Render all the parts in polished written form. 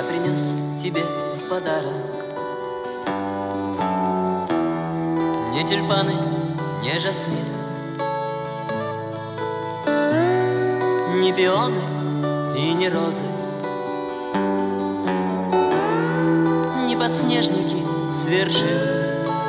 принес тебе в подарок не тюльпаны, не жасмин, не пионы и не розы, не подснежники с вершин.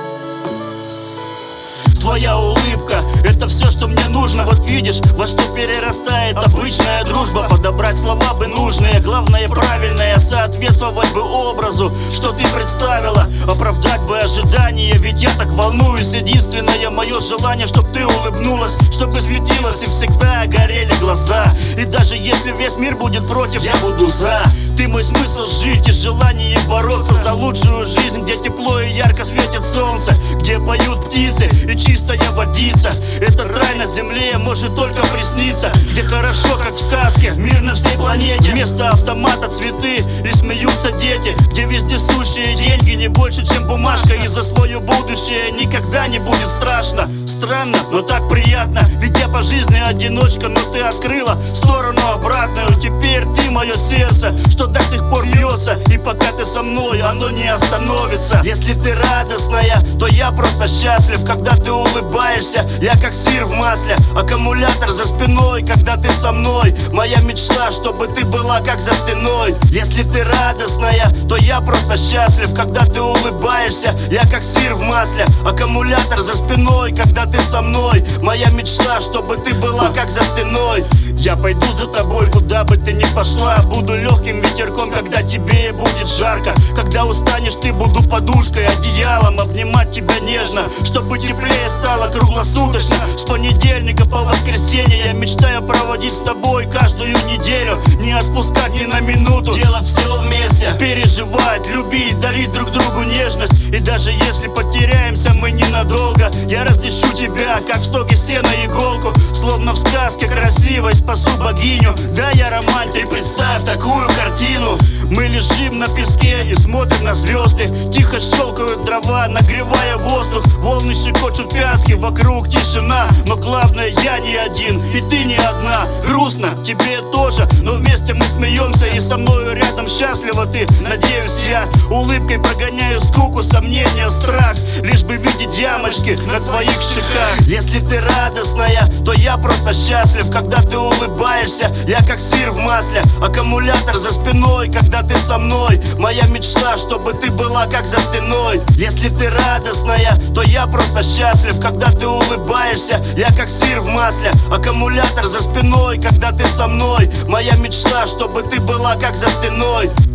Твоя улыбка — это все, что мне нужно. Вот видишь, во что перерастает обычная дружба. Подобрать слова бы нужные, главное правильное, соответствовать бы образу, что ты представила. Оправдать бы ожидания, ведь я так волнуюсь. Единственное мое желание, чтоб ты улыбнулась, чтобы светилась и всегда горели глаза. И даже если весь мир будет против, я буду за. Ты мой смысл жить и желание бороться за лучшую жизнь, где тепло и ярко светит солнце, где поют птицы и чистая водица. Этот рай на земле может только присниться, где хорошо, как в сказке, мир на всей планете. Вместо автомата цветы и смеются дети, где вездесущие деньги не больше, чем бумажка. И за свое будущее никогда не будет страшно. Странно, но так приятно, ведь я по жизни одиночка, но ты открыла сторону обратную. Теперь ты мое сердце, что до сих пор бьется, и пока ты со мной, оно не остановится. Если ты радостная, то я просто счастлив, когда ты улыбаешься. Я как сыр в масле, аккумулятор за спиной, когда ты со мной. Моя мечта, чтобы ты была как за стеной. Если ты радостная, то я просто счастлив, когда ты улыбаешься. Я как сыр в масле, аккумулятор за спиной, когда ты со мной. Моя мечта, чтобы ты была как за стеной. Я пойду за тобой, куда бы ты ни пошла. Буду легким ветерком, когда тебе будет жарко. Когда устанешь, ты буду подушкой, одеялом, обнимать тебя нежно, чтобы теплее стало круглосуточно. С понедельника по воскресенье я мечтаю проводить с тобой каждую неделю, не отпускать ни на минуту, делать все вместе, переживать, любить, дарить друг другу нежность. И даже если потеряемся мы ненадолго, я разыщу тебя, как в стоге сена иголку. Словно в сказке красивой спасу богиню. Да, я романтик, представь такую картину. Мы лежим на песке и смотрим на звезды. Тихо щелкают дрова, нагревая воздух. Волны щекочут пятки, вокруг тишина. Но главное, я не один, и ты не одна. Грустно, тебе тоже, но вместе мы смеемся. И со мною рядом счастлива ты, надеюсь я. Улыбкой прогоняю скуку, сомнения, страх, лишь бы видеть ямочки на твоих щеках. Если ты радостная, то я просто счастлив, когда ты улыбаешься. Я как сыр в масле, аккумулятор за спиной, когда ты со мной. Моя мечта, чтобы ты была как за стеной. Если ты радостная, то я просто счастлив, когда ты улыбаешься. Я как сыр в масле, аккумулятор за спиной, когда ты со мной. Моя мечта, чтобы ты была как за стеной.